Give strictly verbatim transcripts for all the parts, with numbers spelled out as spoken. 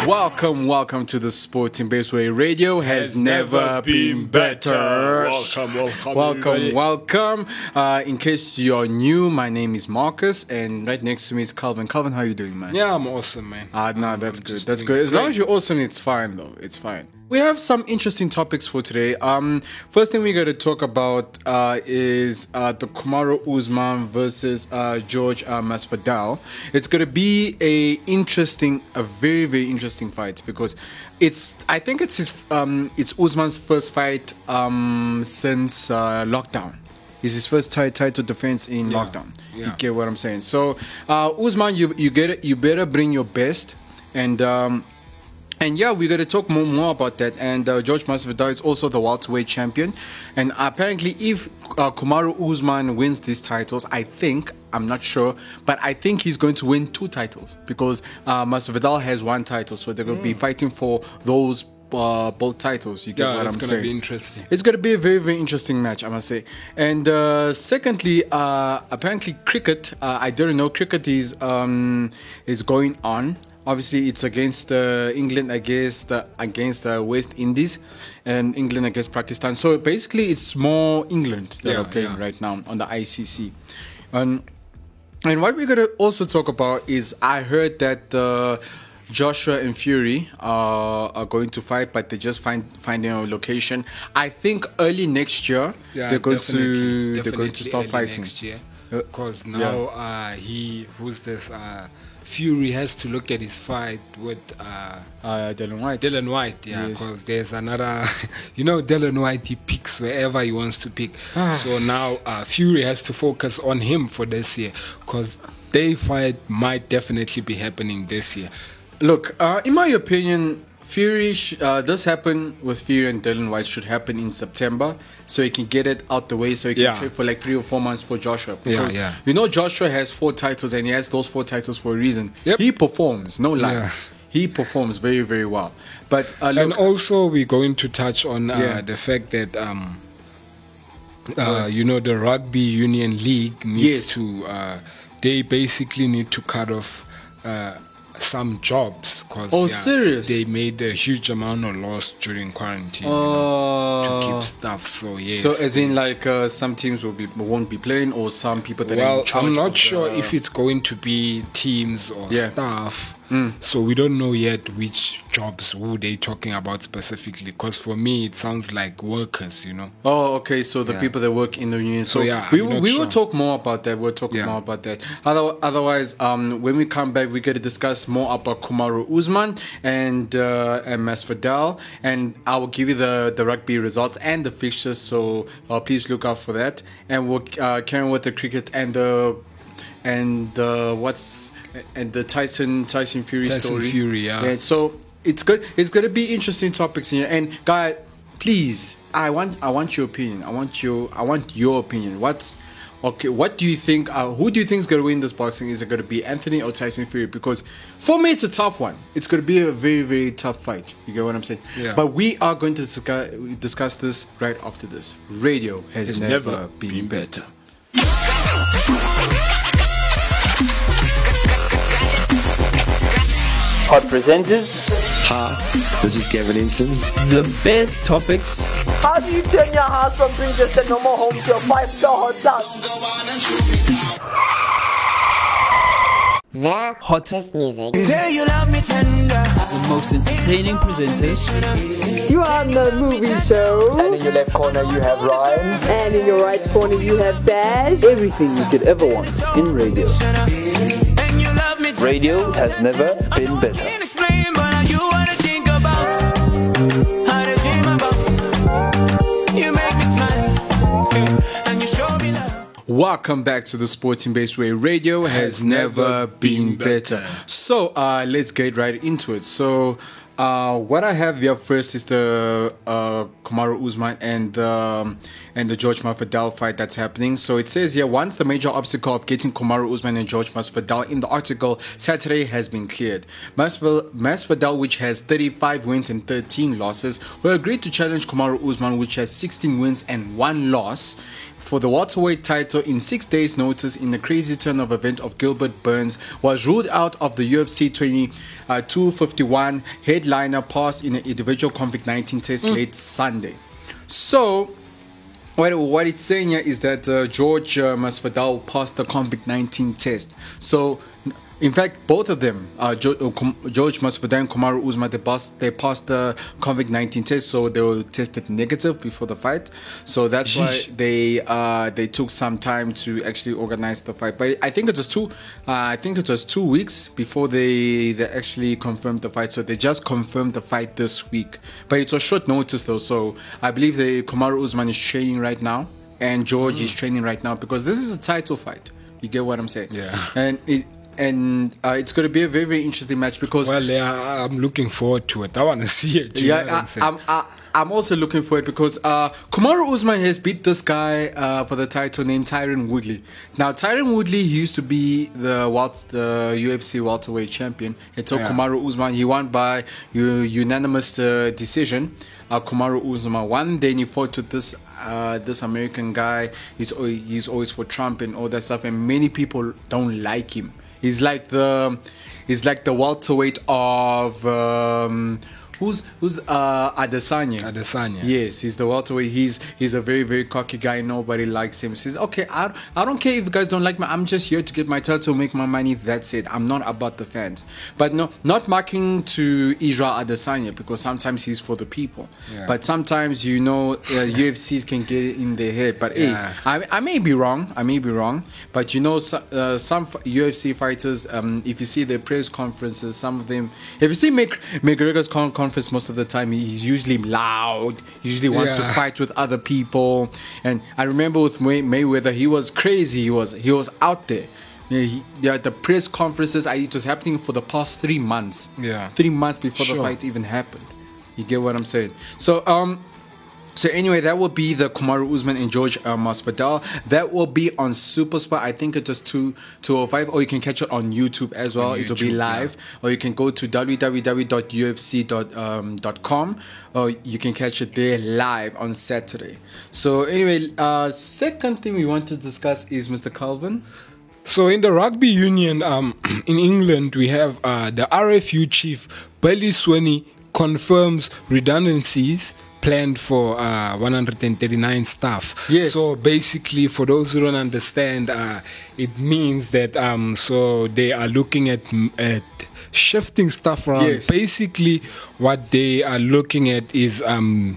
Welcome, welcome to the Sporting Baseway Radio has, has never, never been, been better. better. Welcome, welcome, welcome, everybody. welcome. Uh, in case you're new, my name is Marcus, and right next to me is Calvin. Calvin, how are you doing, man? Yeah, I'm awesome, man. Ah, no, that's I'm good. That's good. As great. long as you're awesome, it's fine, though. It's fine. We have some interesting topics for today. Um, first thing we're going to talk about uh, is uh, the Kamaru Usman versus uh, George uh, Masvidal. It's going to be a interesting, a very very interesting fight because it's. I think it's his, um, it's Usman's first fight um, since uh, lockdown. It's his first t- title defense in yeah. lockdown. Yeah. You get what I'm saying? So uh, Usman, you you get it. You better bring your best and. Um, And yeah, we're going to talk more, more about that. And uh, George Masvidal is also the welterweight champion. And apparently, if uh, Kamaru Usman wins these titles, I think, I'm not sure, but I think he's going to win two titles because uh, Masvidal has one title. So they're going to mm. be fighting for those uh, both titles. You get yeah, what I'm saying? It's going to be interesting. It's going to be a very, very interesting match, I must say. And uh, secondly, uh, apparently cricket, uh, I didn't know cricket is um, is going on. Obviously, it's against uh, England against uh, against uh, West Indies, and England against Pakistan. So basically, it's more England that yeah, are playing yeah. right now on the I C C. Um, and what we're going to also talk about is I heard that uh, Joshua and Fury uh, are going to fight, but they just find finding a location. I think early next year yeah, they're going definitely, to definitely they're going to start fighting next year. Because now yeah. uh, he who's this uh, Fury has to look at his fight with uh, uh, Dillian Whyte. Dillian Whyte, yeah, because yes. there's another, you know, Dillian Whyte, he picks wherever he wants to pick. Ah. So now uh, Fury has to focus on him for this year because their fight might definitely be happening this year. Look, uh, in my opinion, Fury, sh- uh, this happen with Fury and Dillian Whyte should happen in September so he can get it out the way so he can yeah. trade for like three or four months for Joshua. Because, yeah, yeah. you know, Joshua has four titles and he has those four titles for a reason. Yep. He performs, no lie. Yeah. He performs very, very well. But uh, look, And also, we're going to touch on uh, yeah. the fact that, um, uh, you know, the Rugby Union League needs yes. to, uh, they basically need to cut off uh, some jobs because oh, yeah, serious? they made a huge amount of loss during quarantine uh, you know, to keep stuff. So yes. So as in like uh, some teams will be won't be playing or some people that well, are in charge I'm not of sure the, if it's going to be teams or yeah. staff. Mm. So we don't know yet which jobs who they talking about specifically. Because for me, it sounds like workers, you know. Oh, okay. So the yeah. people that work in the union. So, so yeah, we, I'm we sure. will talk more about that. We'll talk yeah. more about that. Other, otherwise, um, when we come back, we're going to discuss more about Kamaru Usman and, uh, and Masvidal. And I will give you the, the rugby results and the fixtures. So uh, please look out for that. And we'll uh, carry on with the cricket and the and uh, what's and the Tyson Tyson Fury Tyson story. Fury, yeah. yeah. So it's good. It's going to be interesting topics here. And guy, please, I want I want your opinion. I want your I want your opinion. What's okay? What do you think? Uh, who do you think is going to win this boxing? Is it going to be Anthony or Tyson Fury? Because for me, it's a tough one. It's going to be a very very tough fight. You get what I'm saying? Yeah. But we are going to discuss, discuss this right after this. Radio has It's never, never been, been better. Hot presenters. Hi, this is Gavin Inslin. The best topics. How do you turn your house from being just a normal home to a five-star hotel? The hottest music. Say you love me tender. The most entertaining presenters. You are on the movie show. And in your left corner you have Ryan. And in your right corner you have Dash. Everything you could ever want in radio. Radio has never been better. Welcome back to the Sporting Baseway. Radio has, has never, never been, been better. better. So uh, let's get right into it. So uh, what I have here first is the uh, Kamaru Usman and um, and the George Masvidal fight that's happening. So it says here, once the major obstacle of getting Kamaru Usman and George Masvidal in the article Saturday has been cleared. Masvidal, Masvidal, which has thirty-five wins and thirteen losses, will agree to challenge Kamaru Usman, which has sixteen wins and one loss, for the welterweight title in six days' notice in the crazy turn of event of Gilbert Burns was ruled out of the U F C twenty-two fifty-one headliner passed in an individual COVID nineteen test mm. late Sunday. So, what, what it's saying here is that uh, George uh, Masvidal passed the COVID nineteen test. So, in fact, both of them, uh, George, George Masvidal and Kamaru Usman, they passed, they passed the COVID nineteen test, so they were tested negative before the fight. So that's Sheesh. why they uh, they took some time to actually organize the fight. But I think it was two, uh, I think it was two weeks before they they actually confirmed the fight. So they just confirmed the fight this week. But it was short notice though. So I believe the Kamaru Usman is training right now, and George mm. is training right now because this is a title fight. You get what I'm saying? Yeah. And it. And uh, it's going to be a very, very interesting match because... Well, yeah, I'm looking forward to it. I want to see it. Yeah, I, I'm, I'm, I, I'm also looking for it because uh, Kamaru Usman has beat this guy uh, for the title named Tyron Woodley. Now, Tyron Woodley, he used to be the Walt, the U F C welterweight champion. He took yeah. Kamaru Usman. He won by u- unanimous uh, decision. Uh, Kamaru Usman won. Then he fought with this uh, this American guy. He's he's always for Trump and all that stuff. And many people don't like him. He's like the, he's like the welterweight of um, who's who's uh, Adesanya. Adesanya. Yes, he's the welterweight. He's he's a very very cocky guy. Nobody likes him. He says, okay, I I don't care if you guys don't like me. I'm just here to get my title, make my money. That's it. I'm not about the fans. But no, not marking to Israel Adesanya because sometimes he's for the people. Yeah. But sometimes you know uh, U F Cs can get it in their head. But yeah. hey, I I may be wrong. I may be wrong. But you know uh, some U F C fighters. Um, if you see their press conferences, some of them. If you see Mc, McGregor's con- conference. Most of the time he's usually loud, usually wants yeah. to fight with other people. And I remember with May- Mayweather, he was crazy. He was he was out there. Yeah, he, yeah, the press conferences, I, it was happening for the past three months. Yeah, three months before sure. the fight even happened. You get what I'm saying? So um. So anyway, that will be the Kamaru Usman and George uh, Masvidal. That will be on SuperSport. I think it's just two two oh five, or you can catch it on YouTube as well. YouTube, It'll be live, yeah. or you can go to w w w dot u f c dot com, or you can catch it there live on Saturday. So anyway, uh, second thing we want to discuss is Mister Calvin. So in the rugby union um, in England, we have uh, the R F U chief Billy Swinney confirms redundancies planned for uh, one hundred thirty-nine staff. Yes. So basically, for those who don't understand, uh, it means that um, so they are looking at at shifting stuff around. Yes. Basically, what they are looking at is um,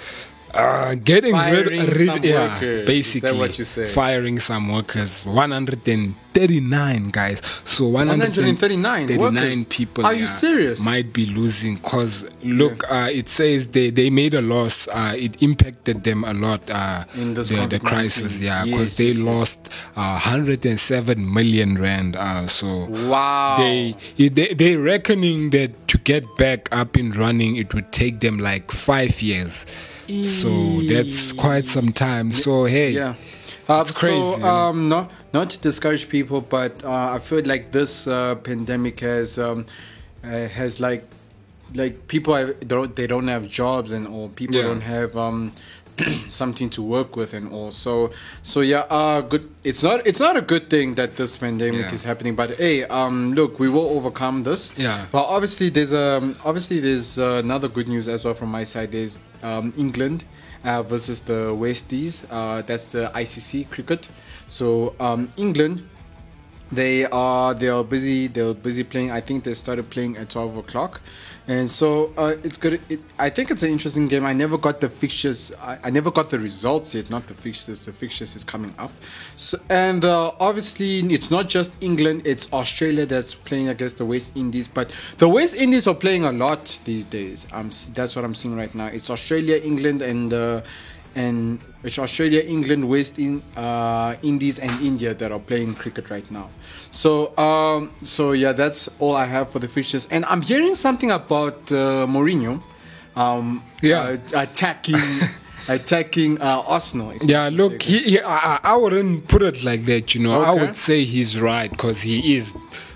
uh, getting firing rid, rid some yeah, workers. basically Is that what you say? Firing some workers. one hundred thirty-nine guys. So one hundred thirty-nine workers. people. Are you yeah, serious? Might be losing because look, yeah. uh, it says they, they made a loss. Uh, it impacted them a lot. Uh, In this the, the crisis, yeah, because yes, they yes, lost uh, one hundred seven million rand. Uh, so wow, they they they reckoning that to get back up and running, it would take them like five years. So that's quite some time. So hey, yeah, uh, it's crazy. So um, no, not to discourage people, but uh, I feel like this uh, pandemic has um, uh, has like like people have, they don't they don't have jobs and all. People Yeah. don't have um, something to work with and all. So so yeah, uh, good. It's not it's not a good thing that this pandemic Yeah. is happening. But hey, um, look, we will overcome this. Yeah. But obviously, there's um obviously there's uh, another good news as well from my side. There's um, England uh, versus the Westies. Uh, that's the I C C cricket. So um, England, they are they are busy. They're busy playing. I think they started playing at twelve o'clock, and so uh, it's good. It, I think it's an interesting game. I never got the fixtures. I, I never got the results yet. Not the fixtures. The fixtures is coming up. So, and uh, obviously, it's not just England. It's Australia that's playing against the West Indies. But the West Indies are playing a lot these days. Um, that's what I'm seeing right now. It's Australia, England, and. Uh, And it's Australia, England, West in, uh, Indies, and India that are playing cricket right now. So, um, so yeah, that's all I have for the fixtures. And I'm hearing something about uh, Mourinho, um, Yeah. uh, attacking, attacking uh, Arsenal. if Yeah, I'm look, mistaken. he, he, I, I wouldn't put it like that, you know. I Okay. would say he's right because he is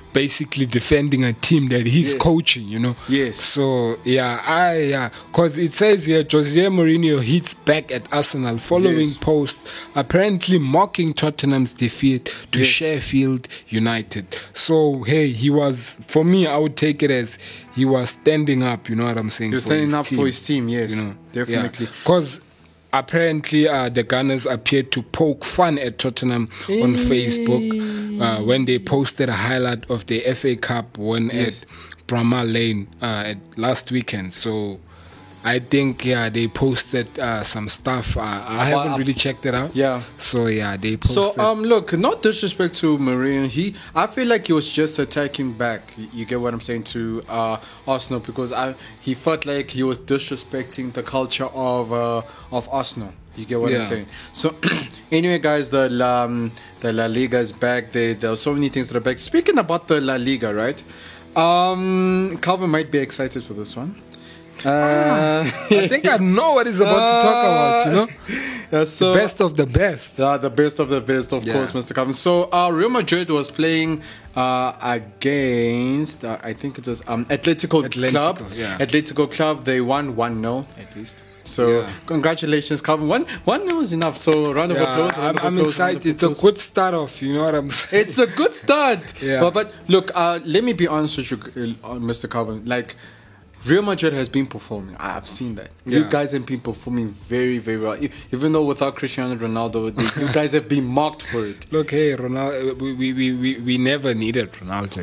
basically defending a team that he's Yes. coaching, you know. Yes. So yeah, I yeah, because it says here Jose Mourinho hits back at Arsenal following Yes. post apparently mocking Tottenham's defeat to Yes. Sheffield United. So hey, he was, for me, I would take it as he was standing up. You know what I'm saying? You're for standing his up team, for his team, yes, You know, definitely. because. Apparently, uh, the Gunners appeared to poke fun at Tottenham on Facebook uh, when they posted a highlight of the F A Cup win Yes. at Bramall Lane uh, at last weekend. So I think, yeah, they posted uh, some stuff. Uh, I haven't Well, really checked it out. yeah. So, yeah, they posted. So um, look, not disrespect to Mourinho. He, I feel like he was just attacking back. You get what I'm saying, to uh, Arsenal, because I he felt like he was disrespecting the culture of uh, of Arsenal. You get what I'm Yeah. saying. So anyway, guys, the La, um, the La Liga is back. There, there are so many things that are back. Speaking about the La Liga, right? Um, Calvin might be excited for this one. Uh, I think I know what he's about to talk about, you know? yeah, so, Best of the best. Yeah, the best of the best, of Yeah. course, Mister Calvin. So, uh, Real Madrid was playing uh, against, uh, I think it was um, Atletico, Atletico, Club. yeah. Atletico Club, they won one nil at least. So, Yeah. congratulations, Calvin. One one nil is enough. So, round of Yeah, applause. round I'm, of I'm applause, round excited. of It's a applause. good start off, you know what I'm saying? It's a good start. Yeah. But, but look, uh, let me be honest with you, uh, Mister Calvin. Like, Real Madrid has been performing. I've seen that. You Yeah. guys have been performing very, very well. E- Even though without Cristiano Ronaldo, they- you guys have been mocked for it. Look, hey, Ronaldo, we, we, we, we, we never needed Ronaldo.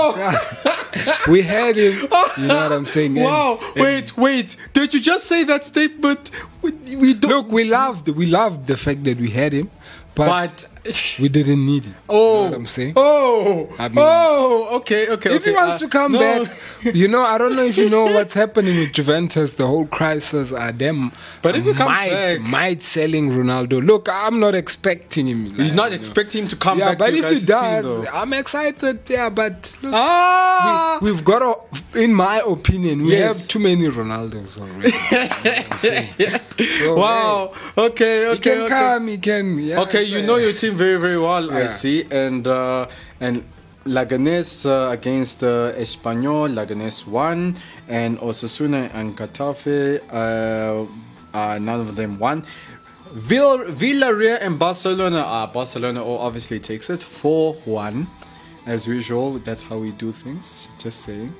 Oh! We had him. You know what I'm saying? And- Wow! and Wait, wait! Did you just say that statement? We, we don't. Look, we loved we loved the fact that we had him, but, but we didn't need him. oh, You know what I'm saying? oh, I mean- oh, okay, okay. If he okay, wants uh, to come no. back, you know, I don't know if you know what's happening with Juventus, the whole crisis. Uh, them, But if he comes might, back- might selling Ronaldo. Look, I'm not expecting him. He's like, not you know. expecting him to come Yeah, back. but to you if he guys' team, does, though. I'm excited. Yeah, but look, ah, we, we've got, a, in my opinion, we Yes. have too many Ronaldos already. You know what I'm saying? So, wow. Okay, hey, okay, he can okay. come, he can. Yeah, Okay, you know your team very, very well, I Yeah. see. And uh, and Leganés uh, against uh, Espanyol, Leganés won, and Osasuna and Getafe, uh, uh, none of them won. Vill- Villarreal and Barcelona, uh, Barcelona oh, obviously takes it four one. As usual, that's how we do things. Just saying.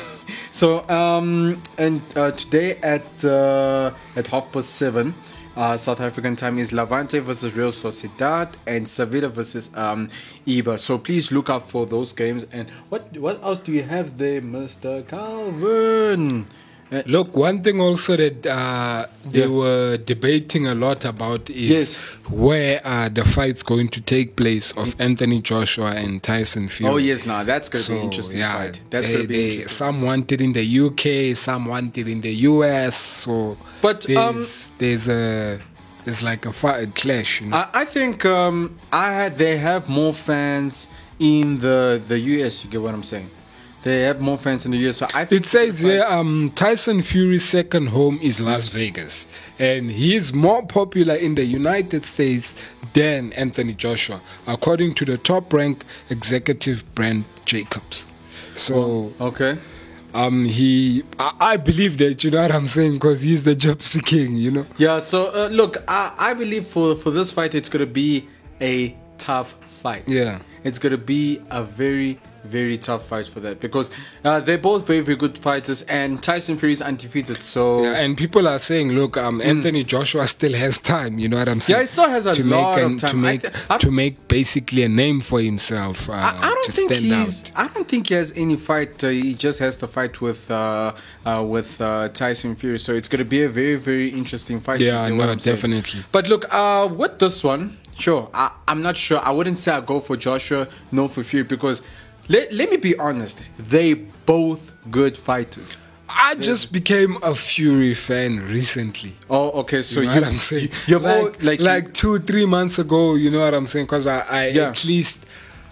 So, um, and uh, today at uh, at half past seven, uh, South African time is Levante versus Real Sociedad and Sevilla versus um, Eibar. So please look out for those games. And what what else do you have there, Mister Calvin? Uh, Look, one thing also that uh, they Yeah. were debating a lot about is Yes. where uh, the fight's going to take place of Anthony Joshua and Tyson Fury. oh yes, now that's gonna be So, an interesting yeah, fight. That's they- gonna be they- interesting. Some want it in the U K, some want it in the U S. So, But, there's, um, there's a there's like a fight, a clash. You know? I, I think um, I had they have more fans in the the U S. You get what I'm saying? They have more fans in the U S. So I think It says here, um, Tyson Fury's second home is Las Vegas, and he is more popular in the United States than Anthony Joshua, according to the top-ranked executive Brent Jacobs. So, okay. um, he, I, I believe that, you know what I'm saying, because he's the Gypsy King, you know. Yeah. So uh, look, I, I believe for for this fight, it's gonna be a tough fight. Yeah. It's gonna be a very very tough fight for that because uh, they're both very very good fighters and Tyson Fury is undefeated. So Yeah, and people are saying, look, um, Anthony Joshua still has time. You know what I'm saying? Yeah, he still has a to lot make of an- time. to I make th- I- to make basically a name for himself. Uh, I, I don't to think stand he's. out. I don't think he has any fight. Uh, he just has to fight with uh, uh, with uh, Tyson Fury. So it's going to be a very very interesting fight. Yeah, you get what no, I'm saying. definitely. But look, uh, with this one, sure, I, I'm not sure. I wouldn't say I go for Joshua, no for Fury because let, let me be honest. They both good fighters. I just became a Fury fan recently. Oh, okay. So You know you, what I'm saying? You're like, both, like like two, three months ago. You know what I'm saying? Because I, I Yeah. at least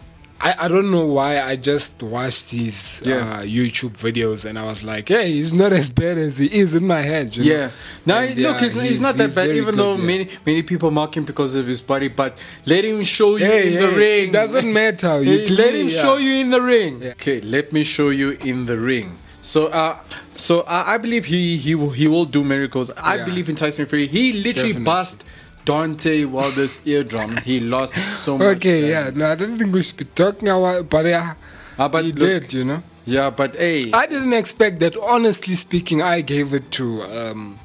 I, I don't know why I just watched his Yeah. uh, YouTube videos and I was like, hey, he's not as bad as he is in my head. You know? Yeah. Now, And, look, yeah, he's, he's not that he's bad, very even good, though yeah. many many people mock him because of his body, but let him show you Hey, in the hey, ring. it doesn't matter. You Hey, to let me, him yeah. show you in the ring. Yeah. Okay, let me show you in the ring. So, uh, so uh, I believe he he will, he will do miracles. I Yeah. believe in Tyson Fury. He literally Definitely. bust Dante Wilder's eardrum. He lost so much. Okay, yeah. damage. No, I don't think we should be talking about, but yeah, Ah, but he look- did, you know. Yeah, but hey, I didn't expect that. Honestly speaking, I gave it to um,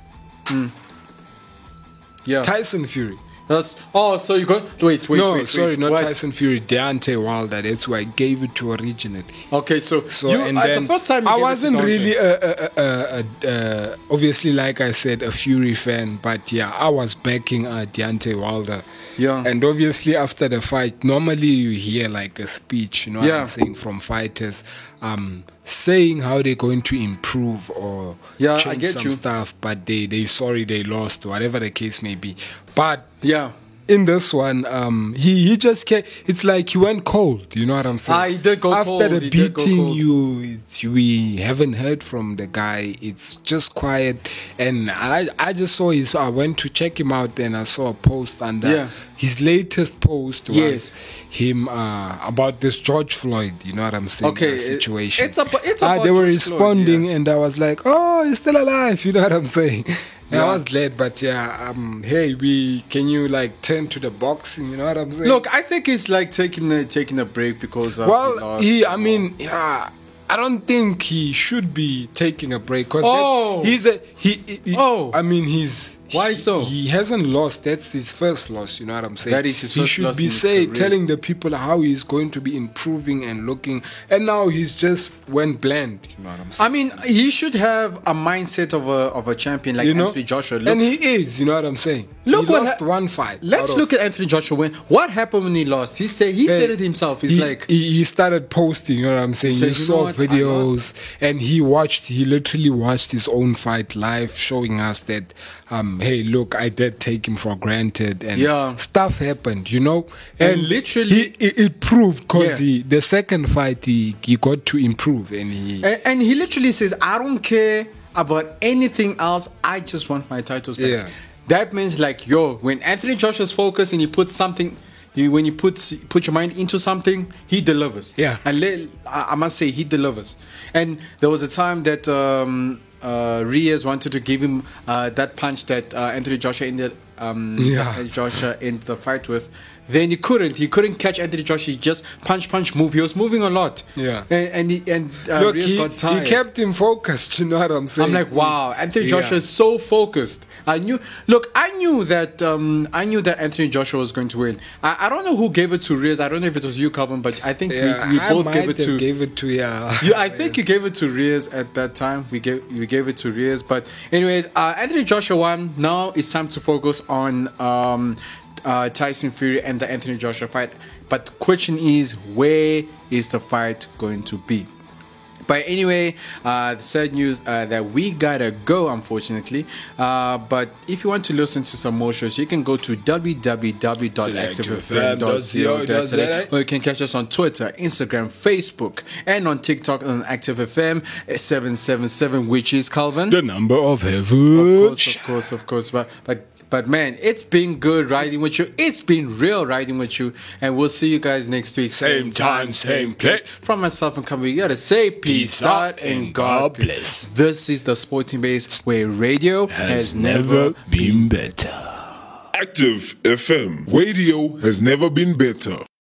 yeah. Tyson Fury. That's, oh, so you got wait, wait, no, wait, sorry, wait, not what? Tyson Fury. Deontay Wilder. That's who I gave it to originally. Okay, so, So you, and uh, then the first time you I gave it to wasn't Dante- really a, a, a, a, a, obviously, like I said, a Fury fan, but yeah, I was backing uh, Deontay Wilder. Yeah. And obviously, after the fight, normally you hear like a speech, you know what Yeah. I'm saying, from fighters, um, saying how they're going to improve or Yeah, I change get some you. stuff, but they they sorry they lost, whatever the case may be. But Yeah. in this one, um, he he just came, it's like he went cold. You know what I'm saying? Ah, he did go After cold, the he did go beating, cold. you it's, we haven't heard from the guy. It's just quiet, and I I just saw his. I went to check him out, and I saw a post under Yeah. his latest post was Yes. him uh, about this George Floyd. You know what I'm saying? Okay, uh, it- situation. it's about- it's Ah, about they were George Floyd, responding, yeah. and I was like, oh, he's still alive. You know what I'm saying? And Yeah. I was glad, but yeah, um, hey, we can you like turn to the boxing? You know what I'm saying? Look, I think it's like taking a taking a break because uh, well, lost. he, I mean, yeah, I don't think he should be taking a break because Oh. he's a he, he- he- Oh. I mean, he's Why he- so? He hasn't lost. That's his first loss. You know what I'm saying? That is his He first should loss be in his say career. telling the people how he's going to be improving and looking. And now he's just went bland. You know what I'm saying? I mean, he should have a mindset of a of a champion like you know, Anthony Joshua. Look, and he is. You know what I'm saying? Look he what lost ha- one fight. let's out of- look at Anthony Joshua. When what happened when he lost? He said he said it himself. He's he, like, he, he started posting, you know what I'm saying? said, You "You know saw what? I videos and he watched, he literally watched his own fight live, showing us that, um, hey, look, I did take him for granted and Yeah. stuff happened, you know? And literally- he, it, it proved because Yeah. he the second fight, he, he got to improve and he. and, and he literally says, I don't care about anything else. I just want my titles back. Yeah. That means like, yo, when Anthony Joshua's focused and he puts something, he, when you put put your mind into something, he delivers. Yeah. And let, I, I must say, he delivers. And there was a time that um, uh, Reyes wanted to give him uh, that punch that uh, Anthony Joshua ended um, Yeah. Anthony Joshua in the fight with. Then he couldn't. He couldn't catch Anthony Joshua. He just punch, punch, move. He was moving a lot. Yeah. And and, he, and uh, Look, Reyes he, got he tired. kept him focused, you know what I'm saying? I'm like, wow, Anthony Yeah. Joshua is so focused. I knew. Look, I knew that. Um, I knew that Anthony Joshua was going to win. I, I don't know who gave it to Reyes. I don't know if it was you, Calvin, but I think Yeah, we, we I both might gave it have to. gave it to, yeah. You, I think you gave it to Reyes at that time. We gave we gave it to Reyes, but anyway, uh, Anthony Joshua won. Now it's time to focus on um, uh, Tyson Fury and the Anthony Joshua fight. But the question is, where is the fight going to be? But anyway, uh, the sad news uh, that we gotta go, unfortunately. Uh, but if you want to listen to some more shows, you can go to w w w dot active f m dot co dot z a, or you can catch us on Twitter, Instagram, Facebook, and on TikTok on Active F M seven seven seven, which is Calvin. The number of Of heaven. course, of course, of course. But but but man, it's been good riding with you. It's been real riding with you, and we'll see you guys next week. Same time, same place. From myself and company, you gotta say peace, out and God bless. This is the Sporting Base, where radio has, never been better. Active F M. Radio has never been better.